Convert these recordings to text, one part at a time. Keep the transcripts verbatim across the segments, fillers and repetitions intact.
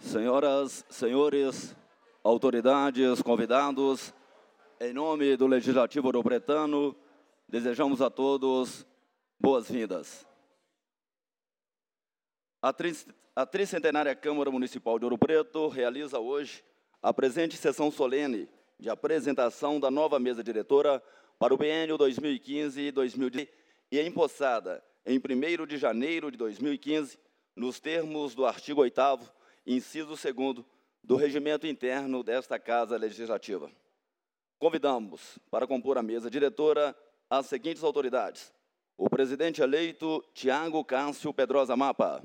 Senhoras, senhores, autoridades, convidados, em nome do Legislativo Ouropretano, desejamos a todos boas-vindas. A, tri a tricentenária Câmara Municipal de Ouro Preto realiza hoje a presente sessão solene de apresentação da nova mesa diretora para o biênio dois mil e quinze a dois mil e dezesseis e é empossada em primeiro de janeiro de dois mil e quinze, nos termos do artigo oitavo, inciso segundo, do regimento interno desta Casa Legislativa. Convidamos para compor a mesa diretora as seguintes autoridades: o presidente eleito Tiago Cássio Pedrosa Mapa,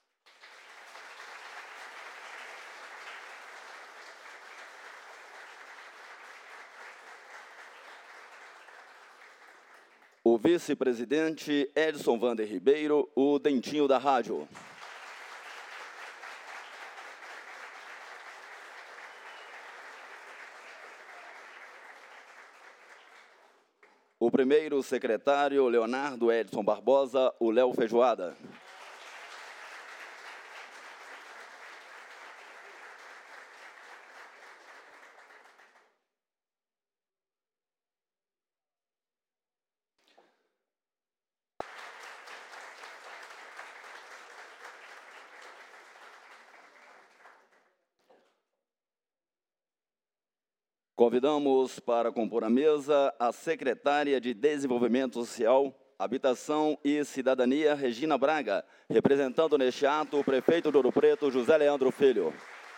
o vice-presidente Edson Vander Ribeiro, o Dentinho da Rádio. O primeiro secretário Leonardo Edson Barbosa, o Léo Feijoada. Convidamos para compor a mesa a secretária de Desenvolvimento Social, Habitação e Cidadania, Regina Braga, representando neste ato o prefeito de Ouro Preto, José Leandro Filho.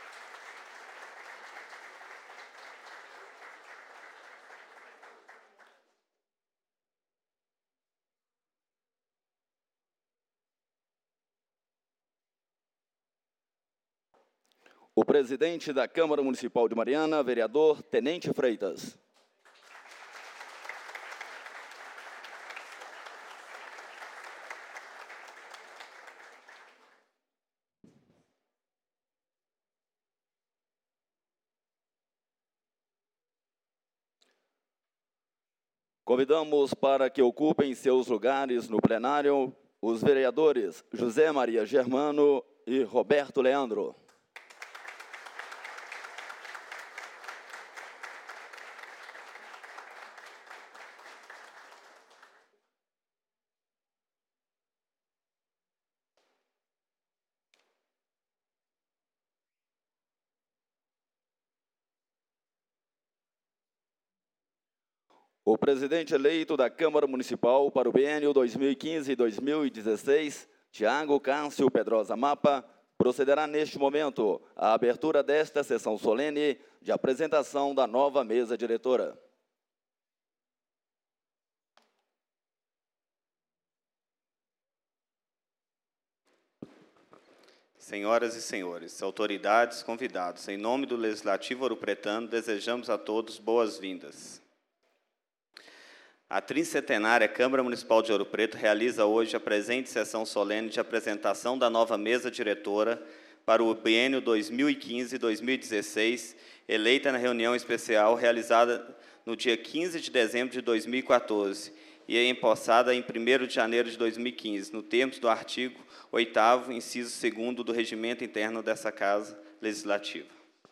O presidente da Câmara Municipal de Mariana, vereador Tenente Freitas. Convidamos para que ocupem seus lugares no plenário os vereadores José Maria Germano e Roberto Leandro. O presidente eleito da Câmara Municipal para o biênio dois mil e quinze a dois mil e dezesseis, Tiago Cássio Pedrosa Mapa, procederá neste momento à abertura desta sessão solene de apresentação da nova mesa diretora. Senhoras e senhores, autoridades, convidados, em nome do Legislativo Ouropretano, desejamos a todos boas-vindas. A tricentenária Câmara Municipal de Ouro Preto realiza hoje a presente sessão solene de apresentação da nova mesa diretora para o biênio dois mil e quinze a dois mil e dezesseis, eleita na reunião especial realizada no dia quinze de dezembro de dois mil e quatorze e empossada em primeiro de janeiro de dois mil e quinze, no termos do artigo oitavo, inciso segundo do regimento interno dessa Casa Legislativa.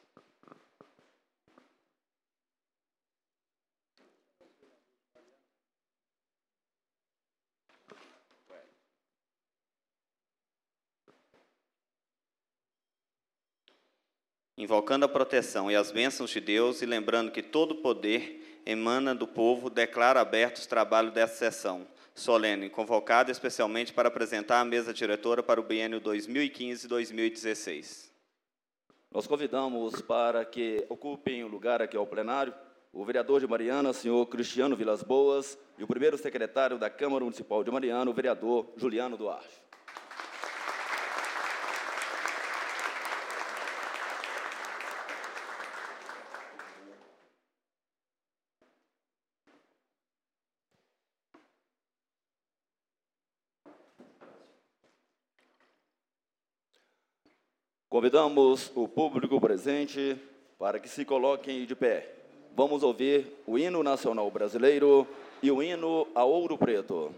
Invocando a proteção e as bênçãos de Deus e lembrando que todo o poder emana do povo, declaro abertos os trabalhos desta sessão solene, convocada especialmente para apresentar a mesa diretora para o biênio dois mil e quinze a dois mil e dezesseis. Nós convidamos para que ocupem o lugar aqui ao plenário o vereador de Mariana, senhor Cristiano Vilas Boas, e o primeiro secretário da Câmara Municipal de Mariana, o vereador Juliano Duarte. Convidamos o público presente para que se coloquem de pé. Vamos ouvir o hino nacional brasileiro e o hino a Ouro Preto.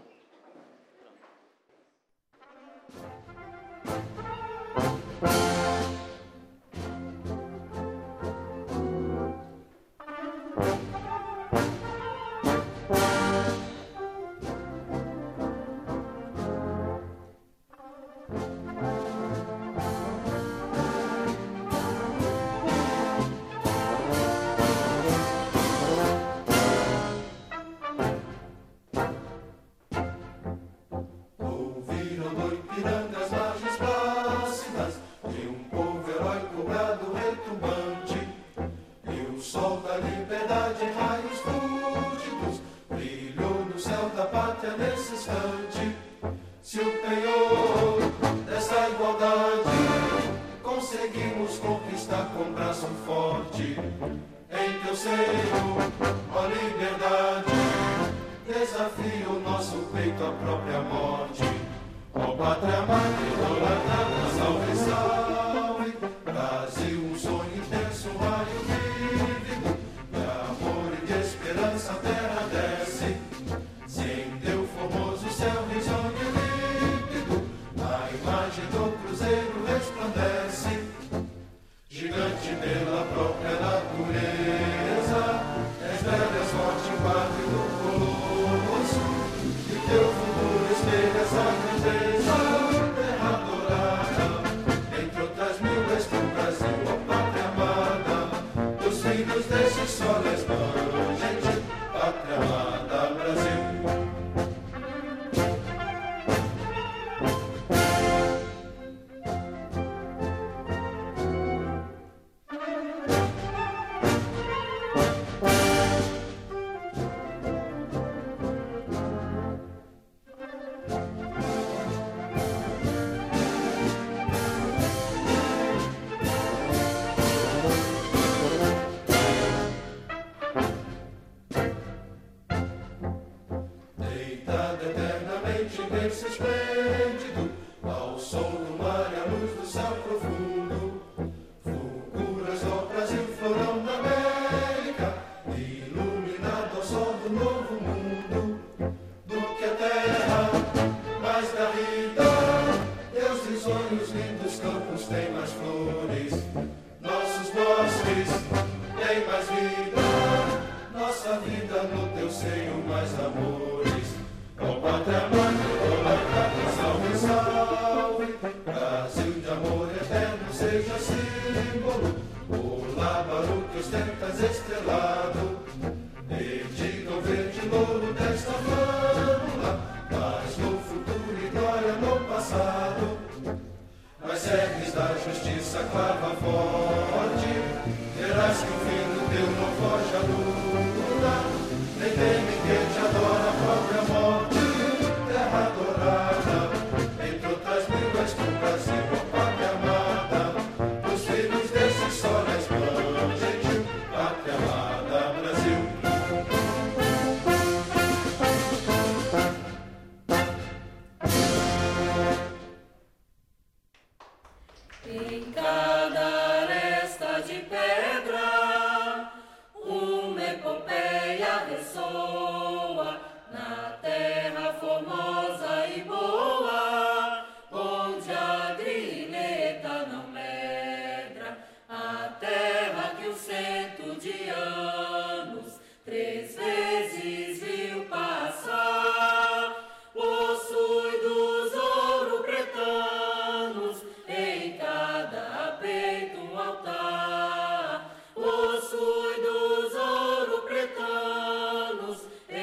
Possui dos ouro pretanos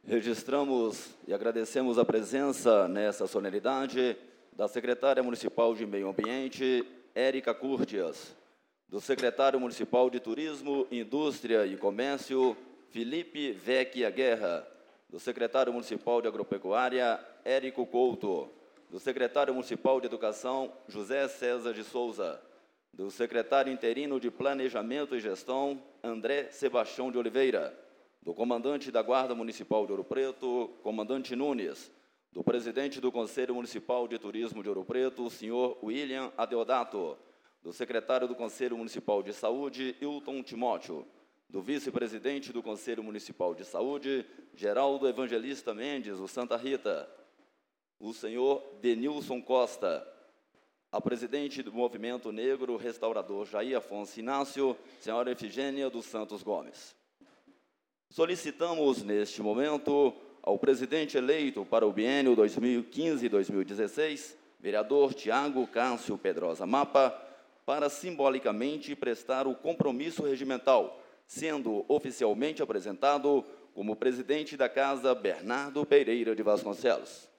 Registramos e agradecemos a presença nessa solenidade da secretária municipal de Meio Ambiente, Érica Curtias, do secretário municipal de Turismo, Indústria e Comércio, Felipe Vecchia Guerra, do secretário municipal de Agropecuária, Érico Couto, do secretário municipal de Educação, José César de Souza, do secretário interino de Planejamento e Gestão, André Sebastião de Oliveira, do comandante da Guarda Municipal de Ouro Preto, comandante Nunes, do presidente do Conselho Municipal de Turismo de Ouro Preto, o senhor William Adeodato, do secretário do Conselho Municipal de Saúde, Hilton Timóteo, do vice-presidente do Conselho Municipal de Saúde, Geraldo Evangelista Mendes, o Santa Rita, o senhor Denilson Costa, a presidente do Movimento Negro Restaurador Jair Afonso Inácio, senhora Efigênia dos Santos Gomes. Solicitamos, neste momento, ao presidente eleito para o biênio dois mil e quinze a dois mil e dezesseis, vereador Tiago Cássio Pedrosa Mapa, para simbolicamente prestar o compromisso regimental, sendo oficialmente apresentado como presidente da Casa Bernardo Pereira de Vasconcelos.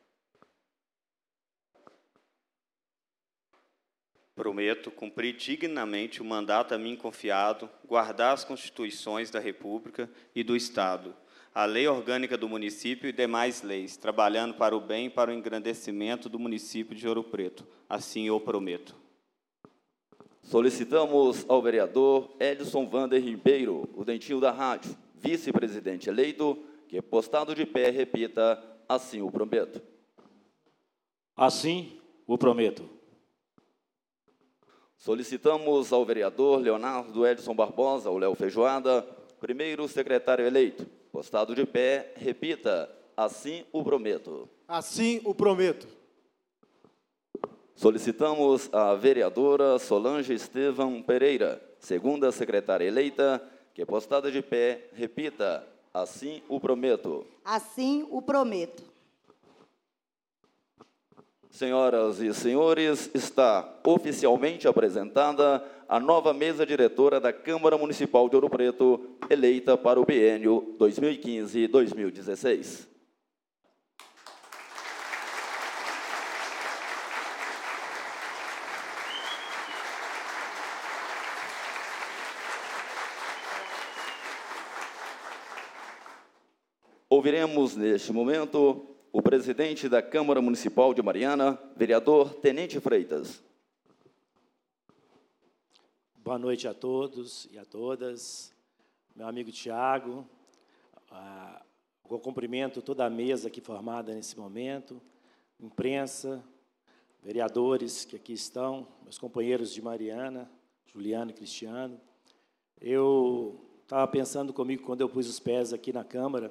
Prometo cumprir dignamente o mandato a mim confiado, guardar as Constituições da República e do Estado, a lei orgânica do município e demais leis, trabalhando para o bem e para o engrandecimento do município de Ouro Preto. Assim eu prometo. Solicitamos ao vereador Edson Vander Ribeiro, o dentinho da rádio, vice-presidente eleito, que, postado de pé, repita: assim o prometo. Assim o prometo. Solicitamos ao vereador Leonardo Edson Barbosa, o Léo Feijoada, primeiro secretário eleito, postado de pé, repita: assim o prometo. Assim o prometo. Solicitamos a vereadora Solange Estevam Pereira, segunda secretária eleita, que, postada de pé, repita: assim o prometo. Assim o prometo. Senhoras e senhores, está oficialmente apresentada a nova mesa diretora da Câmara Municipal de Ouro Preto, eleita para o biênio dois mil e quinze a dois mil e dezesseis. Ouviremos, neste momento, o presidente da Câmara Municipal de Mariana, vereador Tenente Freitas. Boa noite a todos e a todas. Meu amigo Tiago, ah, eu cumprimento toda a mesa aqui formada nesse momento, imprensa, vereadores que aqui estão, meus companheiros de Mariana, Juliano e Cristiano. Eu estava pensando comigo quando eu pus os pés aqui na Câmara,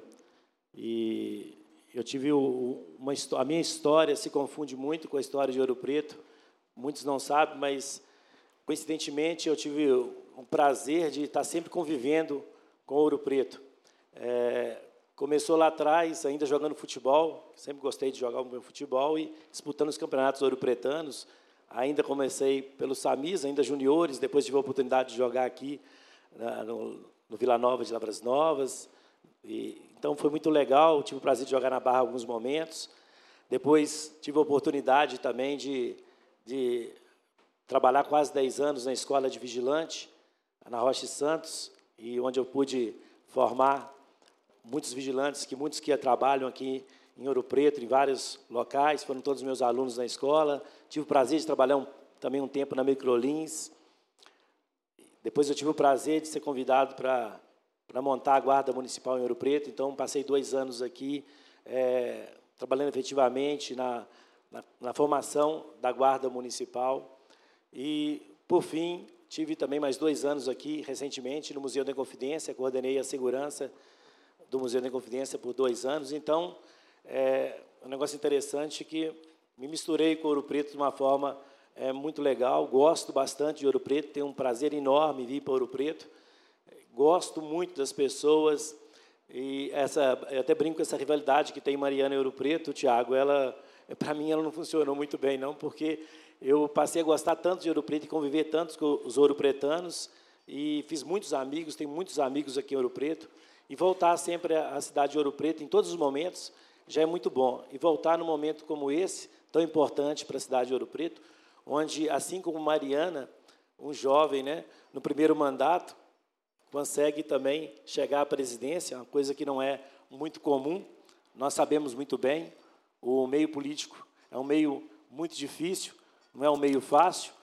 e eu tive uma a minha história se confunde muito com a história de Ouro Preto. Muitos não sabem, mas coincidentemente eu tive o prazer de estar sempre convivendo com Ouro Preto. É, começou lá atrás, ainda jogando futebol. Sempre gostei de jogar o meu futebol e disputando os campeonatos ouro-pretanos. Ainda comecei pelos Samis, ainda juniores. Depois tive a oportunidade de jogar aqui na, no, no Vila Nova de Lavras Novas. E, então, foi muito legal, tive o prazer de jogar na Barra alguns momentos. Depois, tive a oportunidade também de, de trabalhar quase dez anos na Escola de Vigilante, na Rocha Santos, e onde eu pude formar muitos vigilantes, que muitos que trabalham aqui em Ouro Preto, em vários locais, foram todos meus alunos na escola. Tive o prazer de trabalhar um, também um tempo na Microlins. Depois, eu tive o prazer de ser convidado para... para montar a Guarda Municipal em Ouro Preto. Então, passei dois anos aqui, é, trabalhando efetivamente na, na, na formação da Guarda Municipal. E, por fim, tive também mais dois anos aqui, recentemente, no Museu da Inconfidência, coordenei a segurança do Museu da Inconfidência por dois anos. Então, é um negócio interessante que me misturei com Ouro Preto de uma forma é, muito legal, gosto bastante de Ouro Preto, tenho um prazer enorme em vir para Ouro Preto. Gosto muito das pessoas, e essa, eu até brinco com essa rivalidade que tem Mariana e Ouro Preto, Tiago, ela, para mim, ela não funcionou muito bem, não, porque eu passei a gostar tanto de Ouro Preto e conviver tanto com os ouropretanos, e fiz muitos amigos, tenho muitos amigos aqui em Ouro Preto, E voltar sempre à cidade de Ouro Preto, em todos os momentos, já é muito bom. E voltar num momento como esse, tão importante para a cidade de Ouro Preto, onde, assim como Mariana, um jovem, né, no primeiro mandato, consegue também chegar à presidência, uma coisa que não é muito comum. Nós sabemos muito bem, o meio político é um meio muito difícil, não é um meio fácil,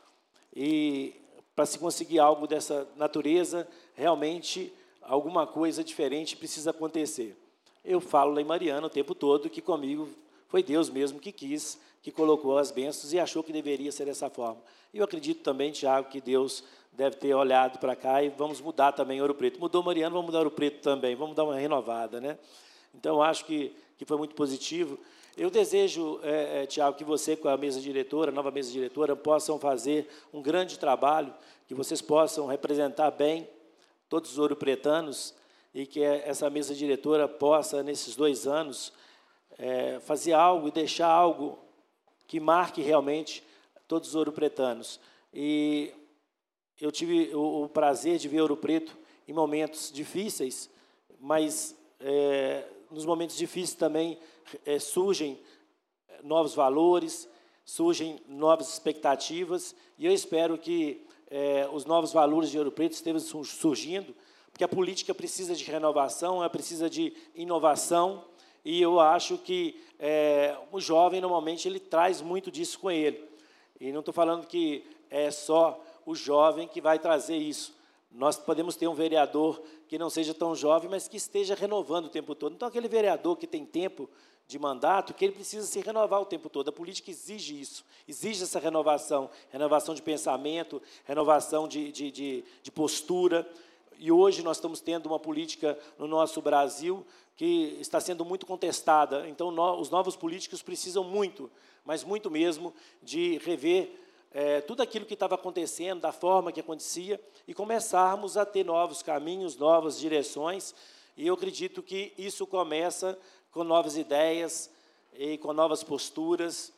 e para se conseguir algo dessa natureza, realmente alguma coisa diferente precisa acontecer. Eu falo lá em Mariana o tempo todo que comigo foi Deus mesmo que quis, que colocou as bênçãos e achou que deveria ser dessa forma. Eu acredito também, Tiago, que Deus deve ter olhado para cá e vamos mudar também Ouro Preto. Mudou Mariana, vamos mudar Ouro Preto também, vamos dar uma renovada, né? Então, acho que, que foi muito positivo. Eu desejo, é, é, Tiago, que você, com a mesa diretora, a nova mesa diretora, possam fazer um grande trabalho, que vocês possam representar bem todos os ouropretanos e que essa mesa diretora possa, nesses dois anos, é, fazer algo e deixar algo que marque realmente todos os ouropretanos. E eu tive o, o prazer de ver Ouro Preto em momentos difíceis, mas é, nos momentos difíceis também é, surgem novos valores, surgem novas expectativas, e eu espero que é, os novos valores de Ouro Preto estejam surgindo, porque a política precisa de renovação, ela precisa de inovação, e eu acho que é, o jovem, normalmente, ele traz muito disso com ele. E não estou falando que é só o jovem que vai trazer isso. Nós podemos ter um vereador que não seja tão jovem, mas que esteja renovando o tempo todo. Então, aquele vereador que tem tempo de mandato, que ele precisa se renovar o tempo todo. A política exige isso, exige essa renovação, renovação de pensamento, renovação de, de, de, de postura. E hoje nós estamos tendo uma política no nosso Brasil que está sendo muito contestada. Então, no, os novos políticos precisam muito, mas muito mesmo, de rever é, tudo aquilo que estava acontecendo, da forma que acontecia, e começarmos a ter novos caminhos, novas direções. E eu acredito que isso começa com novas ideias e com novas posturas.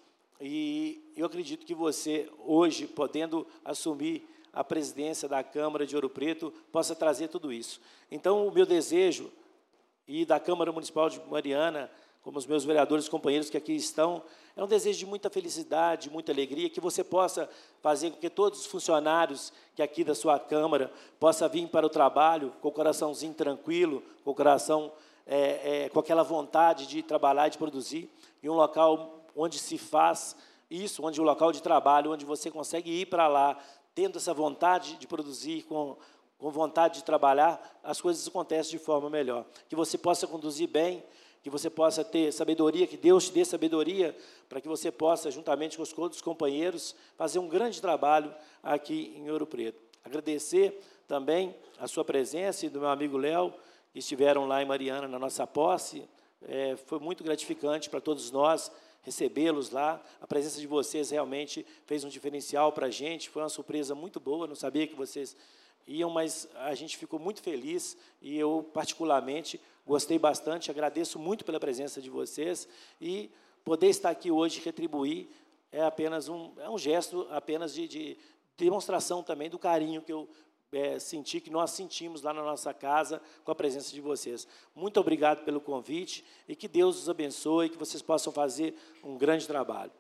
E eu acredito que você, hoje, podendo assumir a presidência da Câmara de Ouro Preto, possa trazer tudo isso. Então, o meu desejo, e da Câmara Municipal de Mariana, como os meus vereadores companheiros que aqui estão, é um desejo de muita felicidade, muita alegria, que você possa fazer com que todos os funcionários que aqui da sua Câmara possam vir para o trabalho com o coraçãozinho tranquilo, com o coração, é, é, com aquela vontade de trabalhar e de produzir, em um local onde se faz isso, onde o um local de trabalho, onde você consegue ir para lá, tendo essa vontade de produzir, com, com vontade de trabalhar, as coisas acontecem de forma melhor. Que você possa conduzir bem, que você possa ter sabedoria, que Deus te dê sabedoria, para que você possa, juntamente com os outros companheiros, fazer um grande trabalho aqui em Ouro Preto. Agradecer também a sua presença e do meu amigo Léo, que estiveram lá em Mariana, na nossa posse. É, foi muito gratificante para todos nós recebê-los lá. A presença de vocês realmente fez um diferencial para a gente, foi uma surpresa muito boa, não sabia que vocês iam, mas a gente ficou muito feliz, e eu, particularmente, gostei bastante, agradeço muito pela presença de vocês, e poder estar aqui hoje, retribuir, é apenas um, é um gesto apenas de, de demonstração também do carinho que eu é, senti, que nós sentimos lá na nossa casa, com a presença de vocês. Muito obrigado pelo convite, e que Deus os abençoe, que vocês possam fazer um grande trabalho.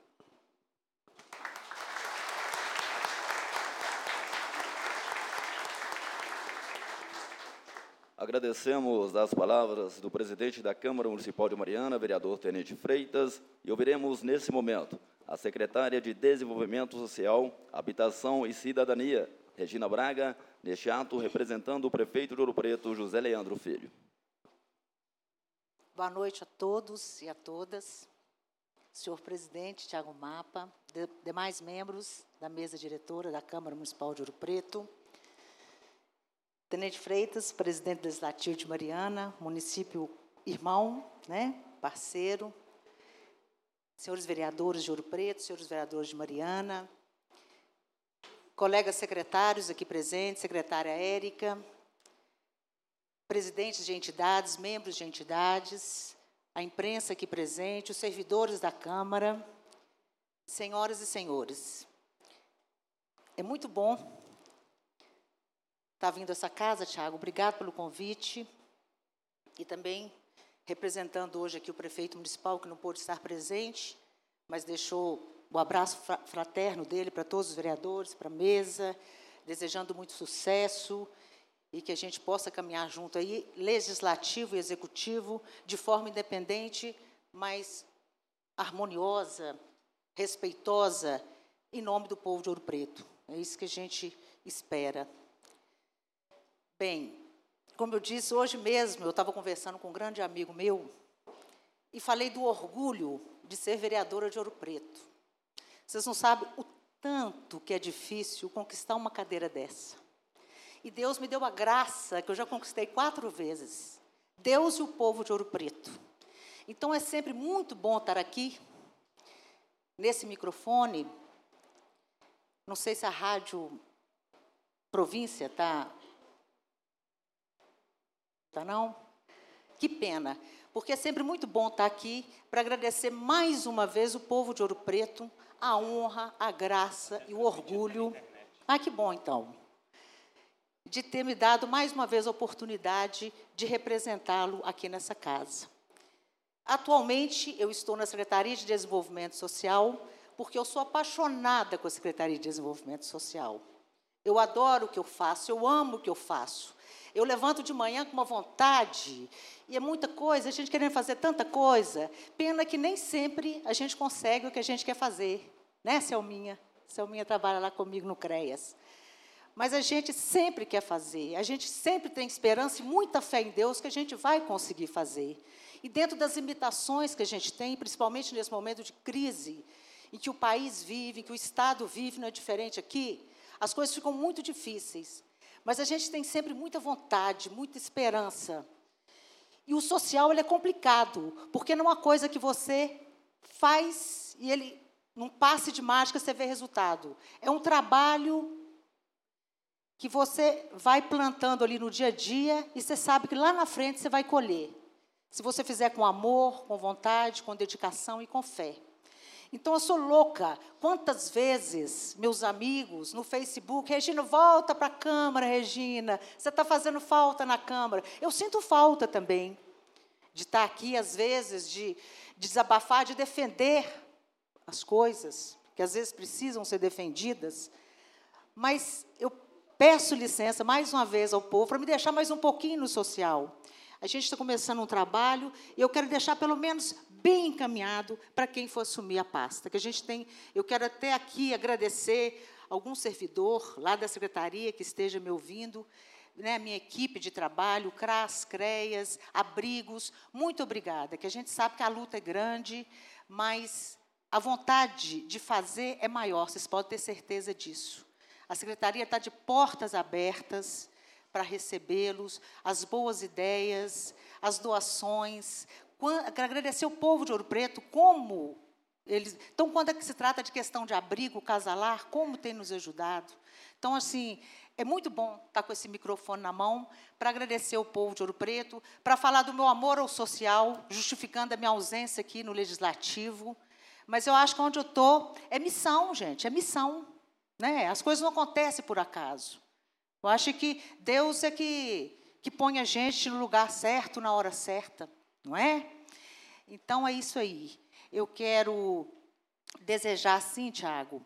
Agradecemos as palavras do presidente da Câmara Municipal de Mariana, vereador Tenente Freitas, e ouviremos, nesse momento, a secretária de Desenvolvimento Social, Habitação e Cidadania, Regina Braga, neste ato representando o prefeito de Ouro Preto, José Leandro Filho. Boa noite a todos e a todas. Senhor presidente Tiago Mapa, de, demais membros da mesa diretora da Câmara Municipal de Ouro Preto, Tenente Freitas, presidente legislativo de Mariana, município irmão, né, parceiro, senhores vereadores de Ouro Preto, senhores vereadores de Mariana, colegas secretários aqui presentes, secretária Érica, presidentes de entidades, membros de entidades, a imprensa aqui presente, os servidores da Câmara, senhoras e senhores. É muito bom estar vindo a essa casa, Tiago. Obrigado pelo convite. e também representando hoje aqui o prefeito municipal, que não pôde estar presente, mas deixou o abraço fraterno dele para todos os vereadores, para a mesa, desejando muito sucesso e que a gente possa caminhar junto aí, legislativo e executivo, de forma independente, mas harmoniosa, respeitosa, em nome do povo de Ouro Preto. É isso que a gente espera. Bem, como eu disse, hoje mesmo eu estava conversando com um grande amigo meu e falei do orgulho de ser vereadora de Ouro Preto. Vocês não sabem o tanto que é difícil conquistar uma cadeira dessa. E Deus me deu a graça, que eu já conquistei quatro vezes. Deus e o povo de Ouro Preto. Então, é sempre muito bom estar aqui, nesse microfone. Não sei se a Rádio Província está... Está não? Que pena, porque é sempre muito bom estar aqui para agradecer mais uma vez o povo de Ouro Preto, a honra, a graça e o orgulho. Ah, que bom, então. De ter me dado mais uma vez a oportunidade de representá-lo aqui nessa casa. Atualmente, eu estou na Secretaria de Desenvolvimento Social, porque eu sou apaixonada com a Secretaria de Desenvolvimento Social. Eu adoro o que eu faço, eu amo o que eu faço. Eu levanto de manhã com uma vontade, e é muita coisa, a gente querendo fazer tanta coisa, pena que nem sempre a gente consegue o que a gente quer fazer. Né, Selminha? Selminha trabalha lá comigo no CREAS. Mas a gente sempre quer fazer, a gente sempre tem esperança e muita fé em Deus que a gente vai conseguir fazer. E dentro das limitações que a gente tem, principalmente nesse momento de crise, em que o país vive, em que o Estado vive, não é diferente aqui, as coisas ficam muito difíceis. Mas a gente tem sempre muita vontade, muita esperança. E o social ele é complicado, porque não é uma coisa que você faz e ele, num passe de mágica, você vê resultado. É um trabalho que você vai plantando ali no dia a dia e você sabe que lá na frente você vai colher. Se você fizer com amor, com vontade, com dedicação e com fé. Então, eu sou louca. Quantas vezes meus amigos no Facebook, Regina, volta para a Câmara, Regina, você está fazendo falta na Câmara. Eu sinto falta também de estar aqui, às vezes, de, de desabafar, de defender as coisas, que às vezes precisam ser defendidas, mas eu peço licença, mais uma vez, ao povo, para me deixar mais um pouquinho no social. A gente está começando um trabalho e eu quero deixar, pelo menos, bem encaminhado para quem for assumir a pasta. Que a gente tem, eu quero até aqui agradecer algum servidor lá da secretaria que esteja me ouvindo, né, a minha equipe de trabalho, CRAS, CREAS, abrigos, muito obrigada, que a gente sabe que a luta é grande, mas a vontade de fazer é maior, vocês podem ter certeza disso. A secretaria está de portas abertas para recebê-los, as boas ideias, as doações. Quero agradecer o povo de Ouro Preto, como eles... Então, quando é que se trata de questão de abrigo, casalar, como tem nos ajudado. Então, assim, é muito bom estar com esse microfone na mão para agradecer o povo de Ouro Preto, para falar do meu amor ao social, justificando a minha ausência aqui no Legislativo. Mas eu acho que onde eu estou é missão, gente, é missão. Né? As coisas não acontecem por acaso. Eu acho que Deus é que, que põe a gente no lugar certo, na hora certa, não é? Então, é isso aí. Eu quero desejar, sim, Tiago,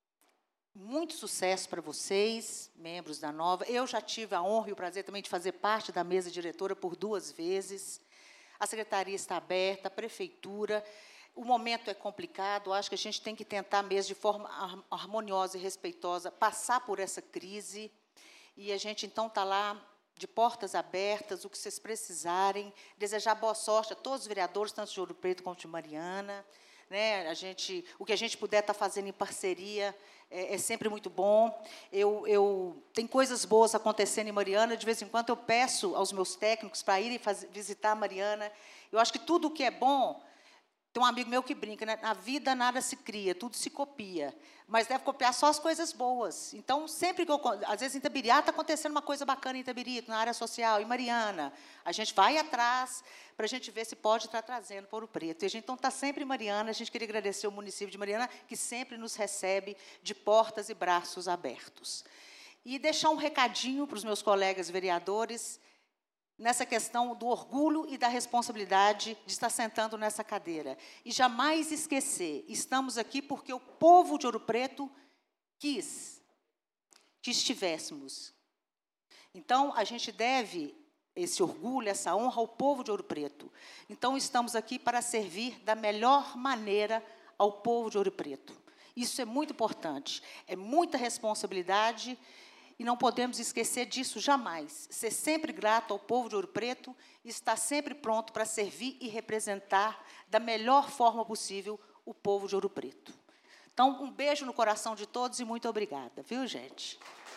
muito sucesso para vocês, membros da Nova. Eu já tive a honra e o prazer também de fazer parte da mesa diretora por duas vezes. A secretaria está aberta, a prefeitura... O momento é complicado, acho que a gente tem que tentar mesmo, de forma harmoniosa e respeitosa, passar por essa crise. E a gente, então, está lá, de portas abertas, o que vocês precisarem. Desejar boa sorte a todos os vereadores, tanto de Ouro Preto quanto de Mariana. Né? A gente, o que a gente puder estar fazendo em parceria é, é sempre muito bom. Eu, eu, tem coisas boas acontecendo em Mariana, de vez em quando eu peço aos meus técnicos para irem fazer, visitar a Mariana. Eu acho que tudo o que é bom... Tem um amigo meu que brinca, né? Na vida nada se cria, tudo se copia. Mas deve copiar só as coisas boas. Então, sempre que eu... Às vezes, em Itabiriá está acontecendo uma coisa bacana em Itabiri, na área social, em Mariana. A gente vai atrás para a gente ver se pode estar trazendo para Ouro Preto. E a gente, então, está sempre em Mariana. A gente queria agradecer o município de Mariana, que sempre nos recebe de portas e braços abertos. E deixar um recadinho para os meus colegas vereadores. nessa questão do orgulho e da responsabilidade de estar sentando nessa cadeira. E jamais esquecer, estamos aqui porque o povo de Ouro Preto quis que estivéssemos. Então, a gente deve esse orgulho, essa honra ao povo de Ouro Preto. Então, estamos aqui para servir da melhor maneira ao povo de Ouro Preto. Isso é muito importante, é muita responsabilidade e não podemos esquecer disso jamais. Ser sempre grato ao povo de Ouro Preto e estar sempre pronto para servir e representar da melhor forma possível o povo de Ouro Preto. Então, um beijo no coração de todos e muito obrigada, viu, gente?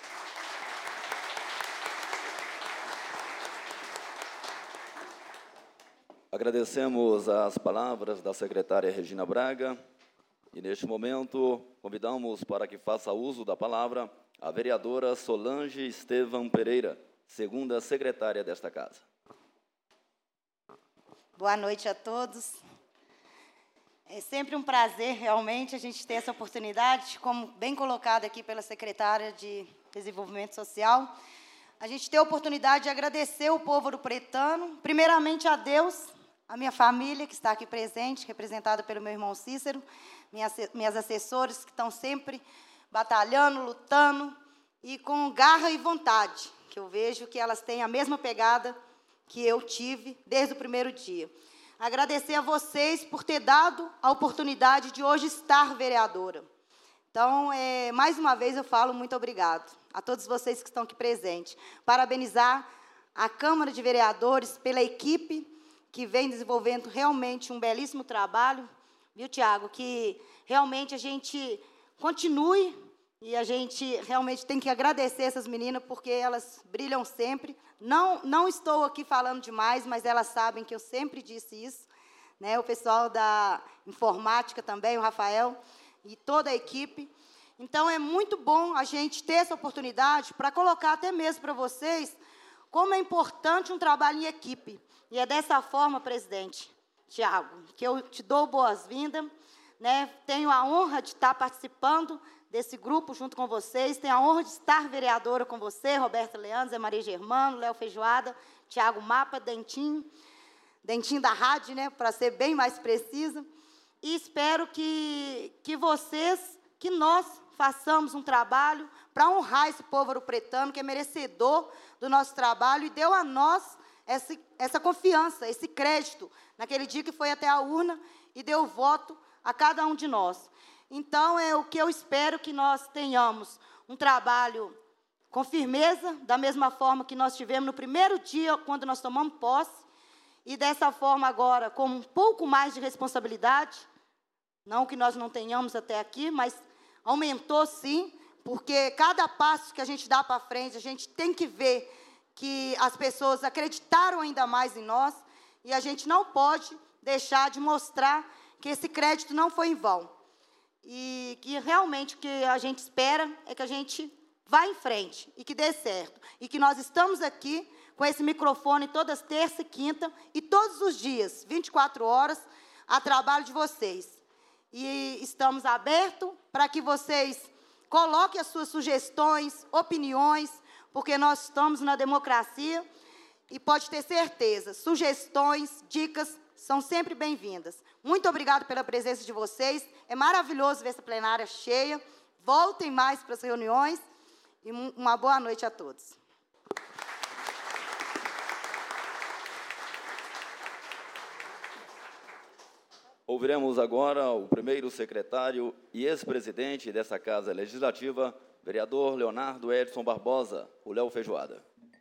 Agradecemos as palavras da secretária Regina Braga e, neste momento, convidamos para que faça uso da palavra a vereadora Solange Estevam Pereira, segunda secretária desta casa. Boa noite a todos. É sempre um prazer, realmente, a gente ter essa oportunidade, como bem colocado aqui pela secretária de Desenvolvimento Social, a gente ter a oportunidade de agradecer o povo ouropretano, primeiramente a Deus, a minha família, que está aqui presente, representada pelo meu irmão Cícero, minhas, minhas assessoras, que estão sempre batalhando, lutando, e com garra e vontade, que eu vejo que elas têm a mesma pegada que eu tive desde o primeiro dia. Agradecer a vocês por ter dado a oportunidade de hoje estar vereadora. Então, é, mais uma vez eu falo muito obrigado a todos vocês que estão aqui presentes. Parabenizar a Câmara de Vereadores pela equipe que vem desenvolvendo realmente um belíssimo trabalho, viu, Tiago? Que realmente a gente continue e a gente realmente tem que agradecer essas meninas porque elas brilham sempre. Não, não estou aqui falando demais, mas elas sabem que eu sempre disse isso, né? O pessoal da informática também, o Rafael e toda a equipe. Então, é muito bom a gente ter essa oportunidade para colocar até mesmo para vocês como é importante um trabalho em equipe. E é dessa forma, presidente Tiago, que eu te dou boas-vindas, né? Tenho a honra de estar participando desse grupo junto com vocês, tenho a honra de estar vereadora com você, Roberto Leandro, Zé Maria Germano, Léo Feijoada, Tiago Mapa, Dentinho, Dentinho da Rádio, né, para ser bem mais precisa. E espero que, que vocês, que nós façamos um trabalho para honrar esse povo ouropretano, que é merecedor do nosso trabalho e deu a nós essa, essa confiança, esse crédito, naquele dia que foi até a urna e deu o voto a cada um de nós. Então, é o que eu espero que nós tenhamos um trabalho com firmeza, da mesma forma que nós tivemos no primeiro dia, quando nós tomamos posse, e dessa forma agora, com um pouco mais de responsabilidade, não que nós não tenhamos até aqui, mas aumentou sim, porque cada passo que a gente dá para frente, a gente tem que ver que as pessoas acreditaram ainda mais em nós, e a gente não pode deixar de mostrar que esse crédito não foi em vão. E que realmente o que a gente espera é que a gente vá em frente e que dê certo. E que nós estamos aqui com esse microfone todas terça e quinta e todos os dias, vinte e quatro horas, a trabalho de vocês. E estamos abertos para que vocês coloquem as suas sugestões, opiniões, porque nós estamos na democracia e pode ter certeza, sugestões, dicas são sempre bem-vindas. Muito obrigada pela presença de vocês. É maravilhoso ver essa plenária cheia. Voltem mais para as reuniões. E uma boa noite a todos. Ouviremos agora o primeiro secretário e ex-presidente dessa Casa Legislativa, vereador Leonardo Edson Barbosa, o Léo Feijoada.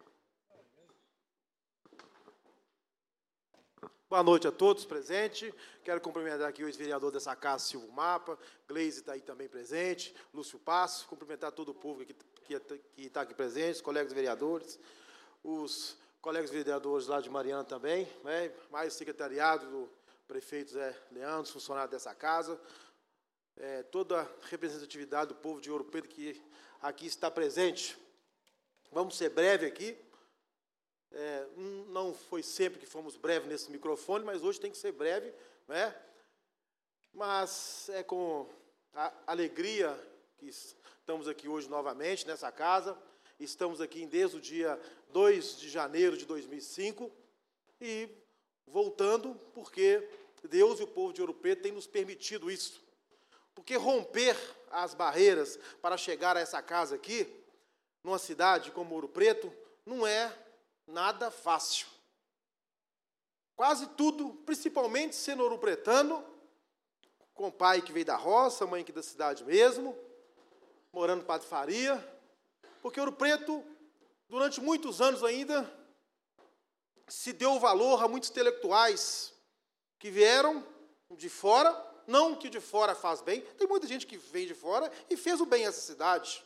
Boa noite a todos presentes. Quero cumprimentar aqui o ex-vereador dessa casa, Silvio Mapa, Gleise está aí também presente, Lúcio Passo, cumprimentar todo o povo que está aqui presente, os colegas vereadores, os colegas vereadores lá de Mariana também, né, mais o secretariado do prefeito Zé Leandro, funcionário dessa casa, é, toda a representatividade do povo de Ouro Preto que aqui está presente. Vamos ser breve aqui. É, não foi sempre que fomos breves nesse microfone, mas hoje tem que ser breve, né? Mas é com a alegria que estamos aqui hoje novamente nessa casa. Estamos aqui desde o dia dois de janeiro de dois mil e cinco e voltando porque Deus e o povo de Ouro Preto têm nos permitido isso. Porque romper as barreiras para chegar a essa casa aqui, numa cidade como Ouro Preto, não é nada fácil. Quase tudo, principalmente sendo ouropretano, com pai que veio da roça, mãe aqui da cidade mesmo, morando em Patifaria, porque Ouro Preto, durante muitos anos ainda, se deu valor a muitos intelectuais que vieram de fora, não que de fora faz bem, tem muita gente que veio de fora e fez o bem a essa cidade,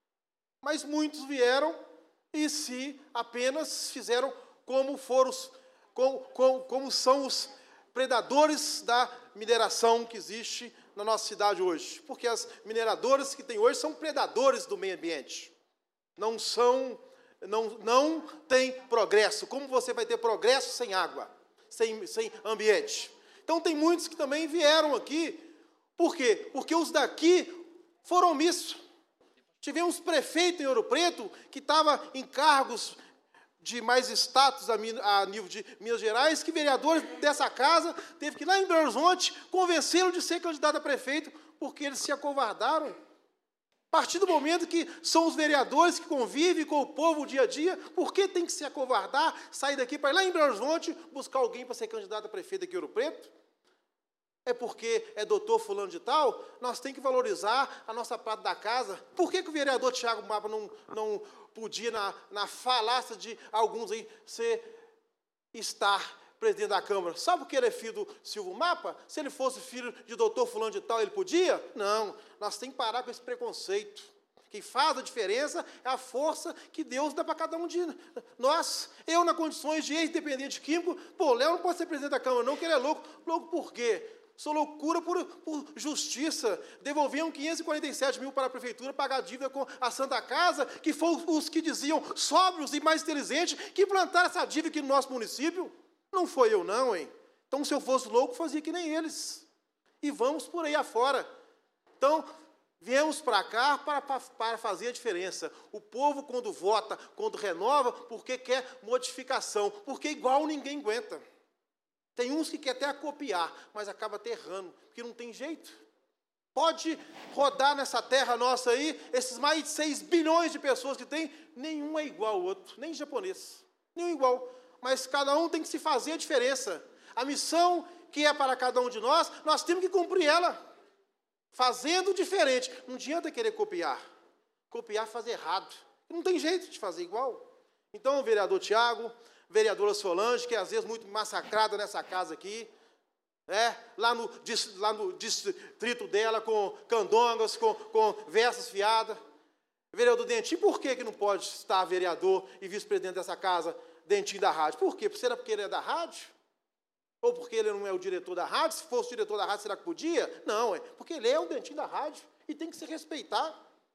mas muitos vieram e se apenas fizeram como foram os, como, como, como são os predadores da mineração que existe na nossa cidade hoje, porque as mineradoras que tem hoje são predadores do meio ambiente, não são, não, não tem progresso. Como você vai ter progresso sem água, sem, sem ambiente? Então tem muitos que também vieram aqui, por quê? Porque os daqui foram omissos. Tivemos prefeito em Ouro Preto que estava em cargos de mais status a nível de Minas Gerais, que vereadores dessa casa teve que ir lá em Belo Horizonte convencê-lo de ser candidato a prefeito, porque eles se acovardaram. A partir do momento que são os vereadores que convivem com o povo dia a dia, por que tem que se acovardar, sair daqui para ir lá em Belo Horizonte buscar alguém para ser candidato a prefeito aqui em Ouro Preto? É porque é doutor fulano de tal, nós temos que valorizar a nossa parte da casa. Por que, que o vereador Tiago Mapa não, não podia, na, na falácia de alguns aí, ser, estar presidente da Câmara? Sabe porque ele é filho do Silvio Mapa? Se ele fosse filho de doutor fulano de tal, ele podia? Não, nós temos que parar com esse preconceito. Quem faz a diferença é a força que Deus dá para cada um de nós. Eu, nas condições de ex-dependente químico, pô, Léo não pode ser presidente da Câmara não, que ele é louco. Louco por quê? Sou loucura por, por justiça. Devolviam quinhentos e quarenta e sete mil para a prefeitura pagar a dívida com a Santa Casa, que foram os que diziam sóbrios e mais inteligentes que plantaram essa dívida aqui no nosso município. Não foi eu não, hein? Então, se eu fosse louco, fazia que nem eles. E vamos por aí afora. Então, viemos para cá para, para, para fazer a diferença. O povo, quando vota, quando renova, porque quer modificação, porque igual ninguém aguenta. Tem uns que querem até copiar, mas acaba até errando, porque não tem jeito. Pode rodar nessa terra nossa aí, esses mais de seis bilhões de pessoas que tem, nenhum é igual ao outro, nem japonês, nenhum igual. Mas cada um tem que se fazer a diferença. A missão que é para cada um de nós, nós temos que cumprir ela, fazendo diferente. Não adianta querer copiar. Copiar faz errado. Não tem jeito de fazer igual. Então, o vereador Tiago, vereadora Solange, que é às vezes muito massacrada nessa casa aqui, né? lá, no, lá no distrito dela, com candongas, com, com versas fiadas. Vereador Dentinho, por que, que não pode estar vereador e vice-presidente dessa casa, Dentinho da rádio? Por quê? Será porque ele é da rádio? Ou porque ele não é o diretor da rádio? Se fosse o diretor da rádio, será que podia? Não, é porque ele é o Dentinho da rádio e tem que se respeitar.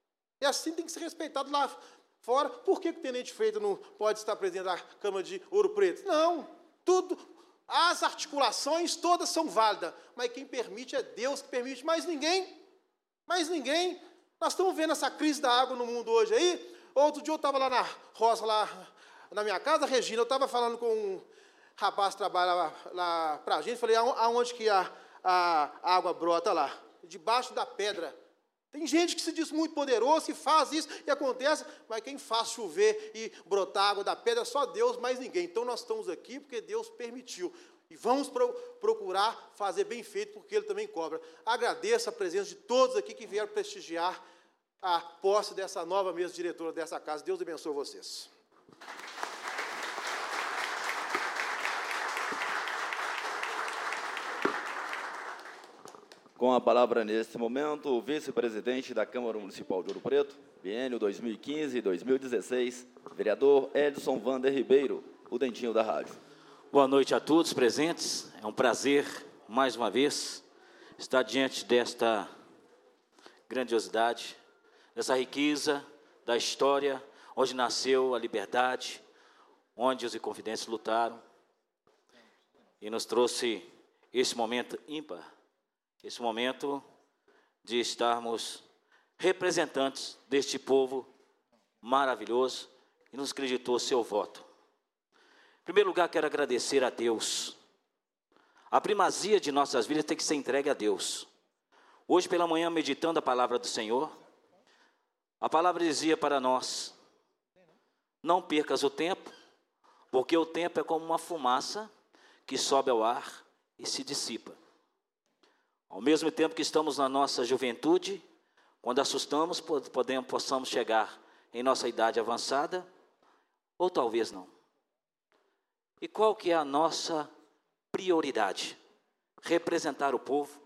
E assim tem que ser respeitado lá fora. Por que, que o tenente Freitas não pode estar presidente da Câmara de Ouro Preto? Não, tudo, as articulações todas são válidas, mas quem permite é Deus que permite, mais ninguém, mais ninguém. Nós estamos vendo essa crise da água no mundo hoje aí. Outro dia eu estava lá na roça, lá na minha casa, Regina, eu estava falando com um rapaz que trabalha lá, lá para a gente, falei, aonde que a, a água brota lá? Debaixo da pedra. Tem gente que se diz muito poderoso, que faz isso e acontece, mas quem faz chover e brotar água da pedra é só Deus, mais ninguém. Então nós estamos aqui porque Deus permitiu. E vamos pro, procurar fazer bem feito, porque Ele também cobra. Agradeço a presença de todos aqui que vieram prestigiar a posse dessa nova mesa diretora dessa casa. Deus abençoe vocês. Com a palavra, neste momento, o vice-presidente da Câmara Municipal de Ouro Preto, biênio dois mil e quinze a dois mil e dezesseis, vereador Edson Vander Ribeiro, o Dentinho da Rádio. Boa noite a todos presentes. É um prazer, mais uma vez, estar diante desta grandiosidade, dessa riqueza da história, onde nasceu a liberdade, onde os inconfidentes lutaram e nos trouxe esse momento ímpar, esse momento de estarmos representantes deste povo maravilhoso e nos acreditou seu voto. Em primeiro lugar, quero agradecer a Deus. A primazia de nossas vidas tem que ser entregue a Deus. Hoje pela manhã, meditando a palavra do Senhor, a palavra dizia para nós: não percas o tempo, porque o tempo é como uma fumaça que sobe ao ar e se dissipa. Ao mesmo tempo que estamos na nossa juventude, quando assustamos, podemos, possamos chegar em nossa idade avançada, ou talvez não. E qual que é a nossa prioridade? Representar o povo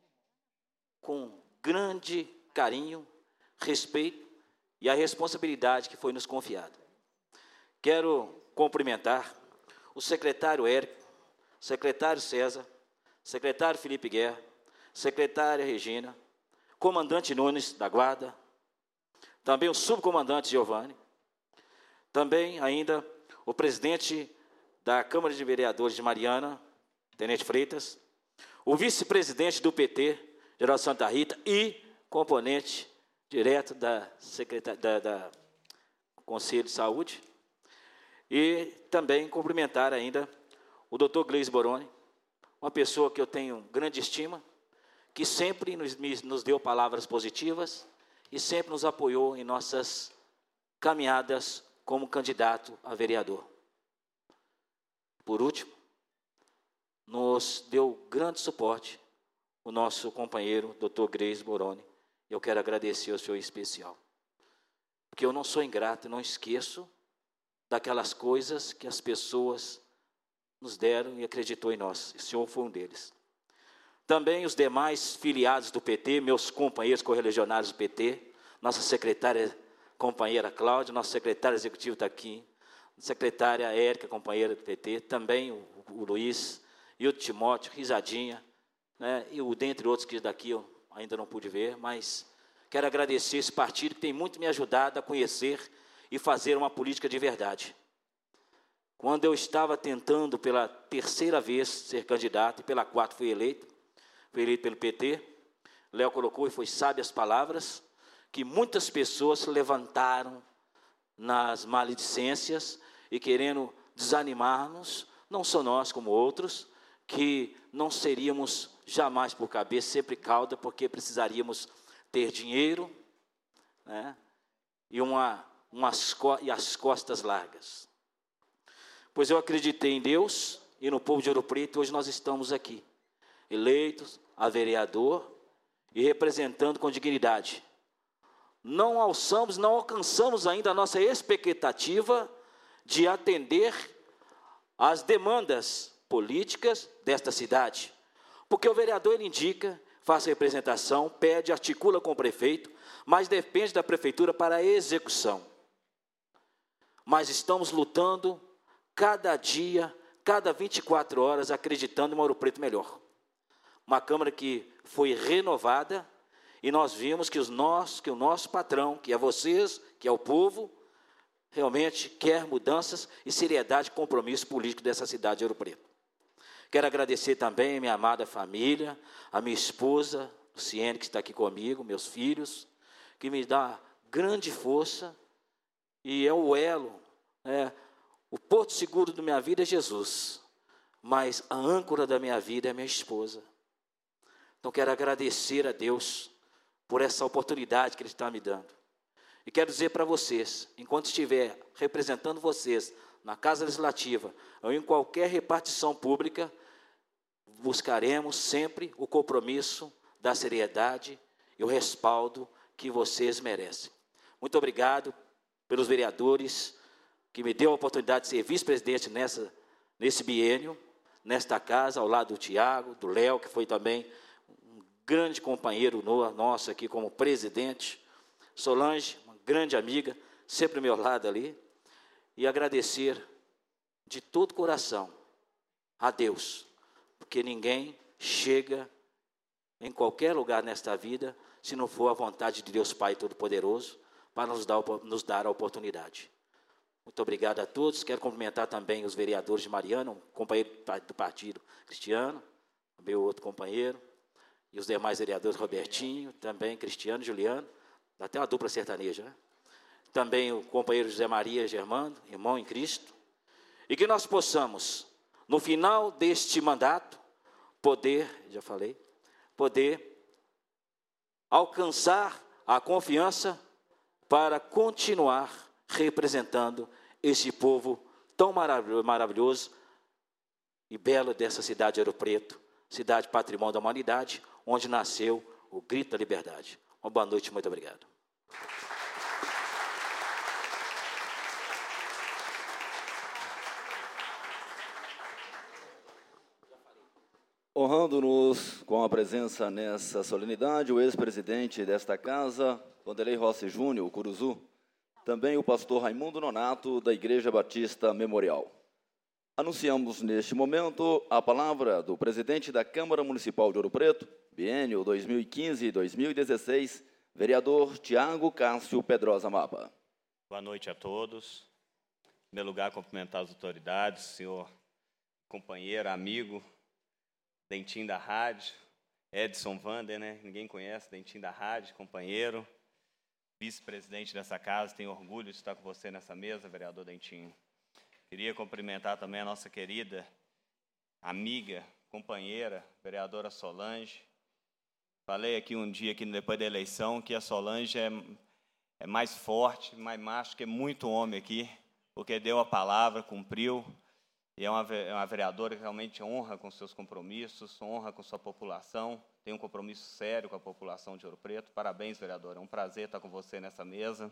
com grande carinho, respeito e a responsabilidade que foi nos confiada. Quero cumprimentar o secretário Érico, secretário César, secretário Felipe Guerra, secretária Regina, comandante Nunes da Guarda, também o subcomandante Giovanni, também ainda o presidente da Câmara de Vereadores de Mariana, Tenente Freitas, o vice-presidente do P T, Geraldo Santa Rita, e componente direto da, Secretaria, da, da Conselho de Saúde, e também cumprimentar ainda o doutor Gleisi Boroni, uma pessoa que eu tenho grande estima, que sempre nos, nos deu palavras positivas e sempre nos apoiou em nossas caminhadas como candidato a vereador. Por último, nos deu grande suporte o nosso companheiro, doutor Gleisi Boroni. Eu quero agradecer ao senhor em especial, porque eu não sou ingrato, não esqueço daquelas coisas que as pessoas nos deram e acreditou em nós. O senhor foi um deles. Também os demais filiados do P T, meus companheiros correligionários do P T, nossa secretária, companheira Cláudia, nosso secretário executivo está aqui, secretária Érica, companheira do P T, também o, o Luiz e o Timóteo, Risadinha, né, e o dentre outros que daqui eu ainda não pude ver, mas quero agradecer esse partido que tem muito me ajudado a conhecer e fazer uma política de verdade. Quando eu estava tentando pela terceira vez ser candidato, e pela quarta fui eleito, fui eleito pelo P T, Léo colocou, e foi sábio as palavras, que muitas pessoas se levantaram nas maledicências e querendo desanimar-nos, não só nós como outros, que não seríamos jamais por cabeça, sempre cauda, porque precisaríamos ter dinheiro, né, e, uma, umas, e as costas largas. Pois eu acreditei em Deus e no povo de Ouro Preto, e hoje nós estamos aqui, eleitos a vereador e representando com dignidade. Não alçamos, não alcançamos ainda a nossa expectativa de atender às demandas políticas desta cidade, porque o vereador ele indica, faz a representação, pede, articula com o prefeito, mas depende da prefeitura para a execução. Mas estamos lutando cada dia, cada vinte e quatro horas, acreditando em uma Ouro Preto melhor. Uma Câmara que foi renovada, e nós vimos que, os nossos, que o nosso patrão, que é vocês, que é o povo, realmente quer mudanças e seriedade e compromisso político dessa cidade de Ouro Preto. Quero agradecer também a minha amada família, a minha esposa, Luciene, que está aqui comigo, meus filhos, que me dá grande força, e é o elo, né, o porto seguro da minha vida é Jesus, mas a âncora da minha vida é minha esposa. Então, quero agradecer a Deus por essa oportunidade que Ele está me dando. E quero dizer para vocês, enquanto estiver representando vocês na Casa Legislativa ou em qualquer repartição pública, buscaremos sempre o compromisso da seriedade e o respaldo que vocês merecem. Muito obrigado pelos vereadores que me deu a oportunidade de ser vice-presidente nessa, nesse biênio, nesta casa, ao lado do Tiago, do Léo, que foi também um grande companheiro nosso aqui como presidente, Solange, uma grande amiga, sempre ao meu lado ali, e agradecer de todo o coração a Deus, porque ninguém chega em qualquer lugar nesta vida se não for a vontade de Deus Pai Todo-Poderoso para nos dar, nos dar a oportunidade. Muito obrigado a todos. Quero cumprimentar também os vereadores de Mariana, um companheiro do partido Cristiano, meu outro companheiro, e os demais vereadores, Robertinho, também Cristiano, Juliano, até uma dupla sertaneja, né? também o companheiro José Maria Germano, irmão em Cristo, e que nós possamos, no final deste mandato, poder, já falei, poder alcançar a confiança para continuar representando esse povo tão maravilhoso e belo dessa cidade de Ouro Preto, cidade patrimônio da humanidade, onde nasceu o grito da liberdade. Uma boa noite, muito obrigado. Honrando-nos com a presença nessa solenidade, o ex-presidente desta casa, Vanderlei Rossi Júnior, o Curuzu, também o pastor Raimundo Nonato, da Igreja Batista Memorial. Anunciamos neste momento a palavra do presidente da Câmara Municipal de Ouro Preto, biênio dois mil e quinze a dois mil e dezesseis, vereador Tiago Cássio Pedrosa Mapa. Boa noite a todos. Em primeiro lugar, cumprimentar as autoridades, senhor companheiro, amigo, Dentinho da Rádio, Edson Vander, né? Ninguém conhece, Dentinho da Rádio, companheiro, vice-presidente dessa casa, tenho orgulho de estar com você nessa mesa, vereador Dentinho. Queria cumprimentar também a nossa querida amiga, companheira, vereadora Solange. Falei aqui um dia, aqui depois da eleição, que a Solange é, é mais forte, mais macho, que é muito homem aqui, porque deu a palavra, cumpriu. E é uma, é uma vereadora que realmente honra com seus compromissos, honra com sua população, tem um compromisso sério com a população de Ouro Preto. Parabéns, vereadora, é um prazer estar com você nessa mesa.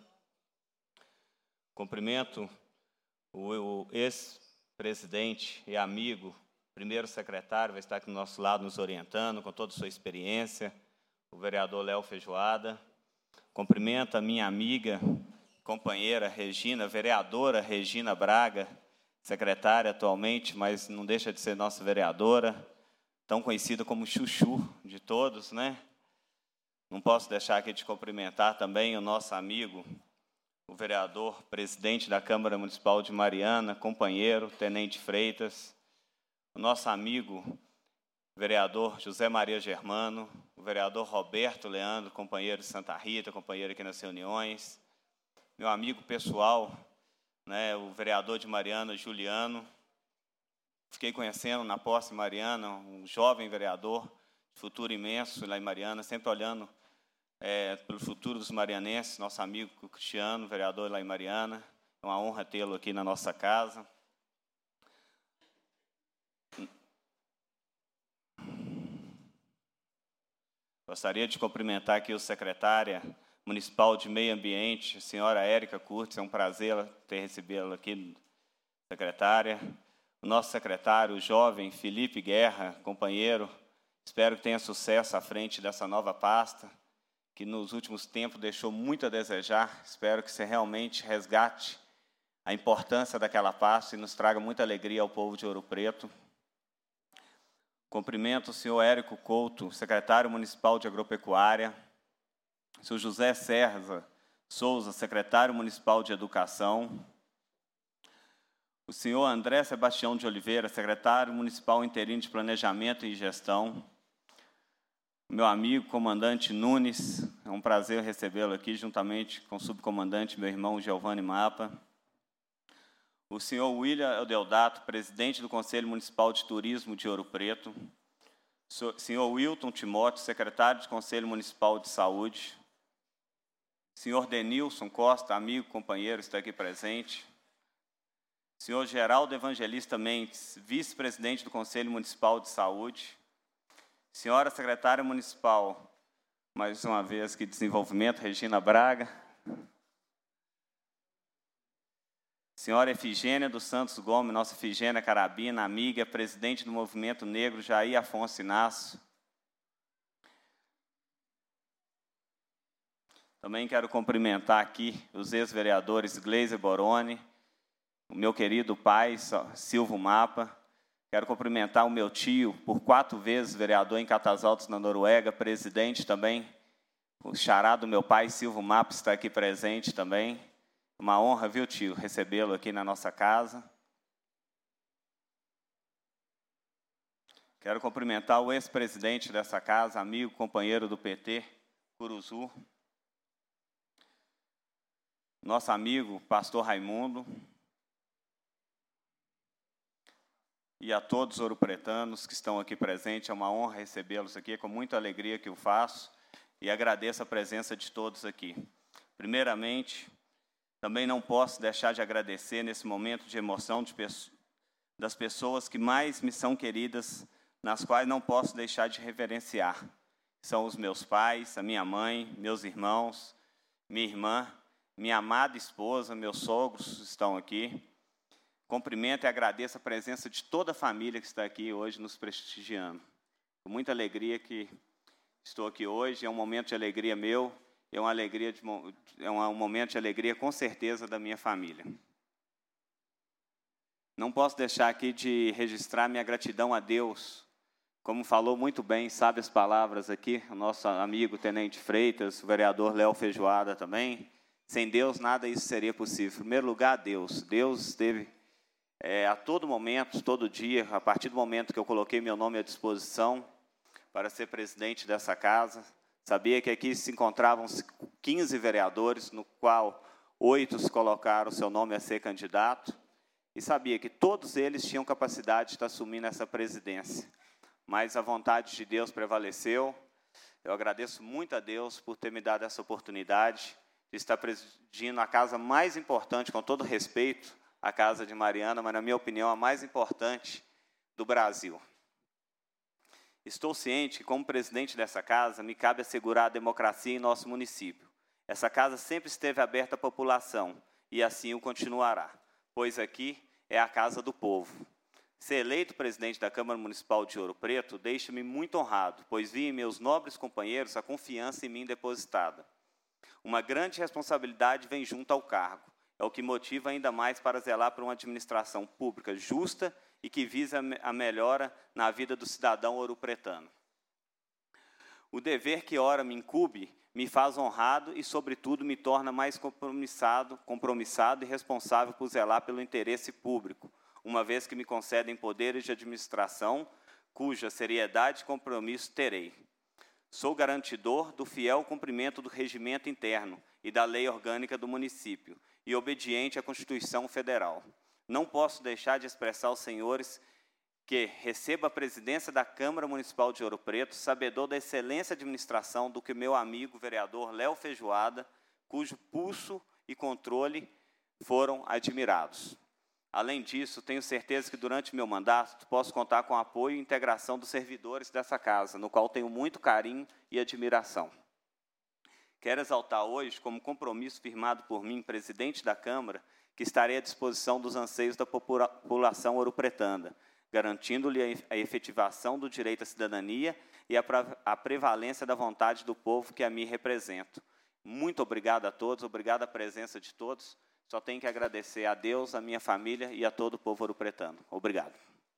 Cumprimento o, o ex-presidente e amigo, primeiro secretário, vai estar aqui do nosso lado nos orientando, com toda a sua experiência, o vereador Léo Feijoada. Cumprimento a minha amiga, companheira Regina, vereadora Regina Braga, secretária atualmente, mas não deixa de ser nossa vereadora, tão conhecida como Chuchu de todos, né? Não posso deixar aqui de cumprimentar também o nosso amigo, o vereador, presidente da Câmara Municipal de Mariana, companheiro, Tenente Freitas, o nosso amigo, vereador José Maria Germano, o vereador Roberto Leandro, companheiro de Santa Rita, companheiro aqui nas reuniões, meu amigo pessoal, né, o vereador de Mariana, Juliano. Fiquei conhecendo na posse de Mariana, um jovem vereador, de futuro imenso lá em Mariana, sempre olhando é, pelo futuro dos marianenses, nosso amigo Cristiano, vereador lá em Mariana. É uma honra tê-lo aqui na nossa casa. Gostaria de cumprimentar aqui o secretária Municipal de Meio Ambiente, a senhora Érica Curtis, é um prazer ter recebê-la aqui, secretária. O nosso secretário, o jovem Felipe Guerra, companheiro, espero que tenha sucesso à frente dessa nova pasta, que nos últimos tempos deixou muito a desejar. Espero que você realmente resgate a importância daquela pasta e nos traga muita alegria ao povo de Ouro Preto. Cumprimento o senhor Érico Couto, secretário municipal de Agropecuária, o senhor José Serra Souza, secretário municipal de Educação, o senhor André Sebastião de Oliveira, secretário municipal interino de Planejamento e Gestão, meu amigo comandante Nunes, é um prazer recebê-lo aqui, juntamente com o subcomandante, meu irmão Giovanni Mapa, o senhor William Deodato, presidente do Conselho Municipal de Turismo de Ouro Preto, o senhor Wilton Timóteo, secretário do Conselho Municipal de Saúde, senhor Denilson Costa, amigo, companheiro, está aqui presente, senhor Geraldo Evangelista Mendes, vice-presidente do Conselho Municipal de Saúde, senhora secretária municipal, mais uma vez, que Desenvolvimento, Regina Braga, senhora Efigênia dos Santos Gomes, nossa Efigênia Carabina, amiga, presidente do Movimento Negro, Jair Afonso Inácio. Também quero cumprimentar aqui os ex-vereadores Gleiser Boroni, o meu querido pai, Silvio Mapa. Quero cumprimentar o meu tio, por quatro vezes vereador em Catas Altas, na Noruega, presidente também, o xará do meu pai, Silvio Mapa, está aqui presente também. Uma honra, viu, tio, recebê-lo aqui na nossa casa. Quero cumprimentar o ex-presidente dessa casa, amigo, companheiro do P T, Curuzu. nosso amigo, pastor Raimundo, e a todos os ouropretanos que estão aqui presentes. É uma honra recebê-los aqui, é com muita alegria que o faço, e agradeço a presença de todos aqui. Primeiramente, também não posso deixar de agradecer nesse momento de emoção de, das pessoas que mais me são queridas, nas quais não posso deixar de reverenciar. São os meus pais, a minha mãe, meus irmãos, minha irmã, minha amada esposa, meus sogros estão aqui. Cumprimento e agradeço a presença de toda a família que está aqui hoje nos prestigiando. Com muita alegria que estou aqui hoje, é um momento de alegria meu, é, uma alegria de, é um momento de alegria com certeza da minha família. Não posso deixar aqui de registrar minha gratidão a Deus, como falou muito bem, sabe as palavras aqui, o nosso amigo Tenente Freitas, o vereador Léo Feijoada também. Sem Deus nada isso seria possível. Em primeiro lugar, Deus. Deus esteve É, a todo momento, todo dia, a partir do momento que eu coloquei meu nome à disposição para ser presidente dessa casa, sabia que aqui se encontravam quinze vereadores, no qual oito se colocaram seu nome a ser candidato, e sabia que todos eles tinham capacidade de assumir essa presidência. Mas a vontade de Deus prevaleceu. Eu agradeço muito a Deus por ter me dado essa oportunidade de estar presidindo a casa mais importante, com todo respeito, a casa de Mariana, mas, na minha opinião, a mais importante do Brasil. Estou ciente que, como presidente dessa casa, me cabe assegurar a democracia em nosso município. Essa casa sempre esteve aberta à população, e assim o continuará, pois aqui é a casa do povo. Ser eleito presidente da Câmara Municipal de Ouro Preto deixa-me muito honrado, pois vi em meus nobres companheiros a confiança em mim depositada. Uma grande responsabilidade vem junto ao cargo. É o que motiva ainda mais para zelar por uma administração pública justa e que visa a melhora na vida do cidadão ouropretano. O dever que ora me incumbe me faz honrado e, sobretudo, me torna mais compromissado, compromissado e responsável por zelar pelo interesse público, uma vez que me concedem poderes de administração, cuja seriedade e compromisso terei. Sou garantidor do fiel cumprimento do regimento interno e da lei orgânica do município, e obediente à Constituição Federal. Não posso deixar de expressar aos senhores que receba a presidência da Câmara Municipal de Ouro Preto, sabedor da excelência de administração do que meu amigo vereador Léo Feijoada, cujo pulso e controle foram admirados. Além disso, tenho certeza que durante meu mandato posso contar com o apoio e integração dos servidores dessa casa, no qual tenho muito carinho e admiração. Quero exaltar hoje, como compromisso firmado por mim, presidente da Câmara, que estarei à disposição dos anseios da população ouropretana, garantindo-lhe a efetivação do direito à cidadania e a prevalência da vontade do povo que a mim represento. Muito obrigado a todos, obrigado à presença de todos. Só tenho que agradecer a Deus, a minha família e a todo o povo ouropretano. Obrigado.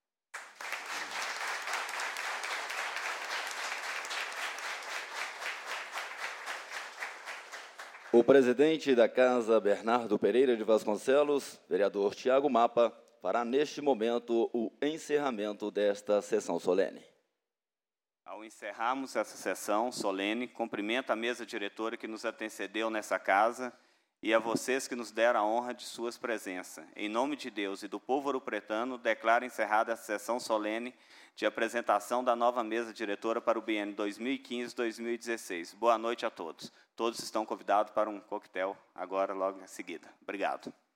O presidente da Casa, Bernardo Pereira de Vasconcelos, vereador Tiago Mapa, fará neste momento o encerramento desta sessão solene. Ao encerrarmos essa sessão solene, cumprimento a mesa diretora que nos antecedeu nessa casa e a vocês que nos deram a honra de suas presenças. Em nome de Deus e do povo ouropretano, declaro encerrada a sessão solene de apresentação da nova mesa diretora para o biênio dois mil e quinze a dois mil e dezesseis. Boa noite a todos. Todos estão convidados para um coquetel agora, logo em seguida. Obrigado.